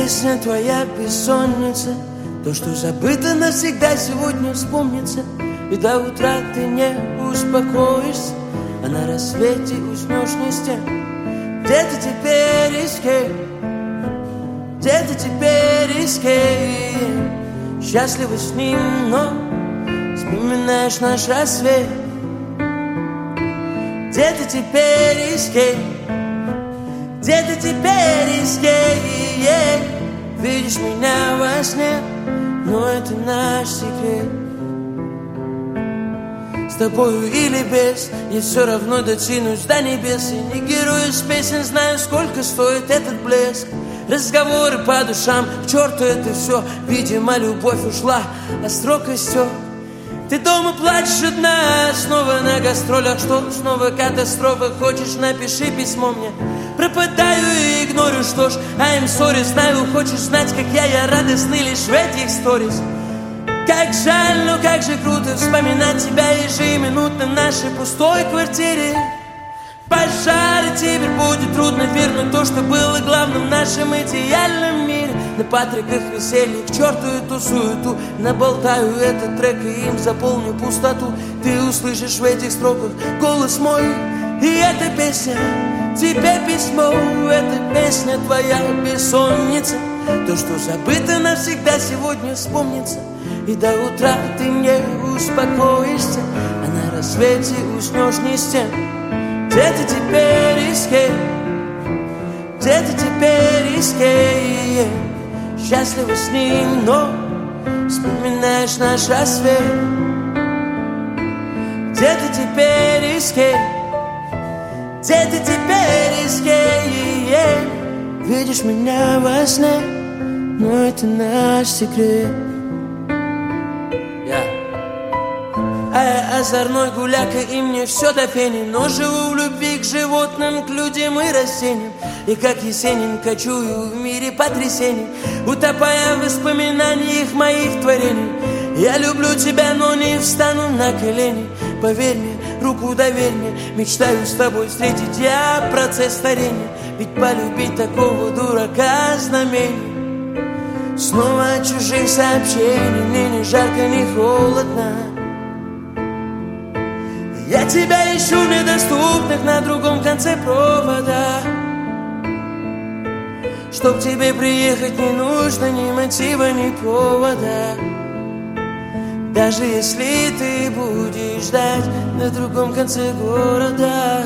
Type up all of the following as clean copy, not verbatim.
песня твоя бессонница, то, что забыто навсегда сегодня вспомнится. И до утра ты не успокоишься, а на рассвете уснешь ни с тем. Где ты теперь, Эскейп? Где ты теперь, Эскейп? Счастлива с ним, но вспоминаешь наш рассвет. Где ты теперь, Эскейп? Где ты теперь, Эскейп? Видишь меня во сне, но это наш секрет. С тобою или без, я все равно дотянусь до небес. И не герой из песен, знаю, сколько стоит этот блеск. Разговоры по душам, к черту это все. Видимо, любовь ушла, а срок истек. Ты дома плачешь одна, снова на гастролях. Что, снова катастрофа? Хочешь, напиши письмо мне. Пропадаю и игнорю, что ж, I'm sorry. Знаю, хочешь знать, как я радостный лишь в этих сторис. Как жаль, но как же круто вспоминать тебя ежеминутно в нашей пустой квартире. Пожар, теперь будет трудно вернуть то, что было главным в нашем идеальном мире. На патриках веселье, к черту эту суету. Наболтаю этот трек и им заполню пустоту. Ты услышишь в этих строках голос мой, и эта песня тебе письмо. Эта песня твоя бессонница, то, что забыто навсегда сегодня вспомнится. И до утра ты не успокоишься, а на рассвете уснешь ни с тем. Где ты теперь, Эскейп? Где ты теперь, Эскейп? Счастлива с ним, но вспоминаешь наш рассвет. Где ты теперь, Эскейп? Где ты теперь, Эскейп? Видишь меня во сне, но это наш секрет. А я озорной гуляка, и мне все до фени. Но живу в любви к животным, к людям и растениям. И как Есенин кочую в мире потрясений, утопая в воспоминаниях моих творений. Я люблю тебя, но не встану на колени. Поверь мне, руку доверь мне, мечтаю с тобой встретить я процесс старения. Ведь полюбить такого дурака знамений. Снова от чужих сообщений, мне ни жарко, ни холодно. Я тебя ищу недоступных на другом конце провода. Чтоб к тебе приехать не нужно ни мотива, ни повода. Даже если ты будешь ждать на другом конце города.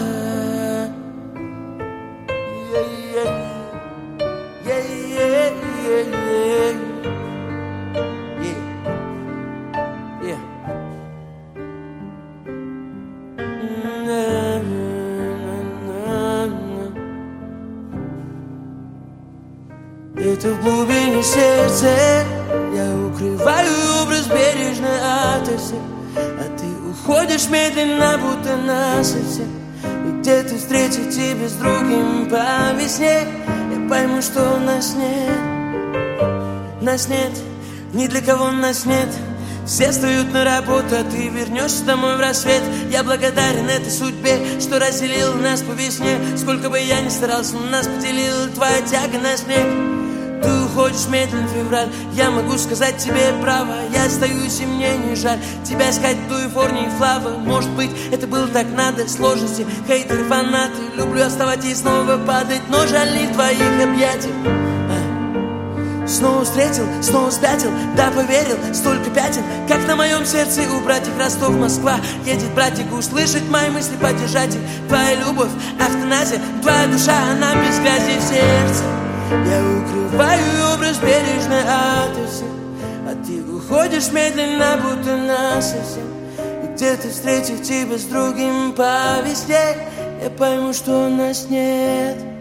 Это в глубине сердца я укрываю образ бережно ото всех, а ты уходишь медленно, будто насовсем. И где-то встретить тебя с другим по весне, я пойму, что нас нет. Нас нет, ни для кого нас нет. Все встают на работу, а ты вернешься домой в рассвет. Я благодарен этой судьбе, что разделил нас по весне. Сколько бы я ни старался, но нас поделила твоя тяга на снег. Ты уходишь медленно, февраль, я могу сказать тебе право. Я остаюсь, и мне не жаль тебя искать в Калифорнии, Флава. Может быть, это было так надо, сложности, хейтеры, фанаты. Люблю оставать и снова падать, но жаль не в твоих объятиях. Снова встретил, снова спятил, да поверил, столько пятен, как на моем сердце у братьев Ростов, Москва. Едет братик услышать мои мысли, поддержать их. Твоя любовь, автоназия, твоя душа, она без грязи в сердце. Я укрываю образ бережно ото всех, а ты уходишь медленно, будто насовсем. И где-то встретив тебя с другим по весне, я пойму, что нас нет.